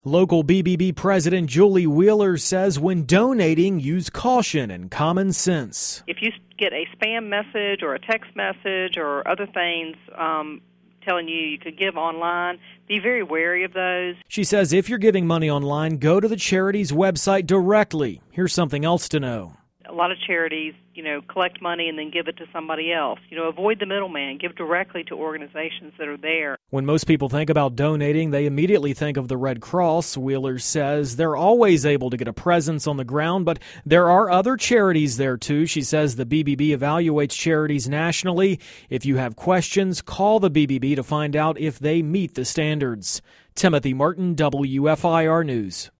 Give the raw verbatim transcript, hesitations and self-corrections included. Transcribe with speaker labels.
Speaker 1: Local B B B President Julie Wheeler says when donating, use caution and common sense.
Speaker 2: If you get a spam message or a text message or other things um, telling you you could give online, be very wary of those.
Speaker 1: She says if you're giving money online, go to the charity's website directly. Here's something else to know.
Speaker 2: A lot of charities, you know, collect money and then give it to somebody else. You know, avoid the middleman. Give directly to organizations that are there.
Speaker 1: When most people think about donating, they immediately think of the Red Cross. Wheeler says they're always able to get a presence on the ground, but there are other charities there too. She says the B B B evaluates charities nationally. If you have questions, call the B B B to find out if they meet the standards. Timothy Martin, W F I R News.